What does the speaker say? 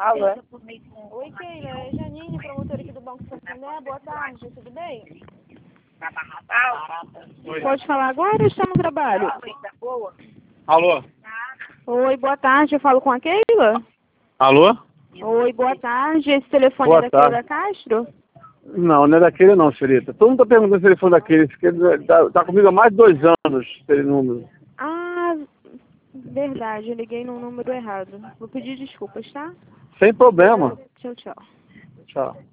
Alô? Oi, Keila, é Janine, promotora aqui do Banco Santander. Boa tarde, tudo bem? Pode falar agora ou está no trabalho? Alô? Oi, boa tarde, eu falo com a Keila? Alô? Oi, boa tarde, esse telefone Boa é da Keila tarde. Castro? Não, não é daquele não, senhorita. Todo mundo está perguntando se ele foi daquele. Tá comigo há mais de 2 anos, esse número. Ah, verdade, eu liguei no número errado. Vou pedir desculpas, tá? Sem problema. Tchau, tchau. Tchau.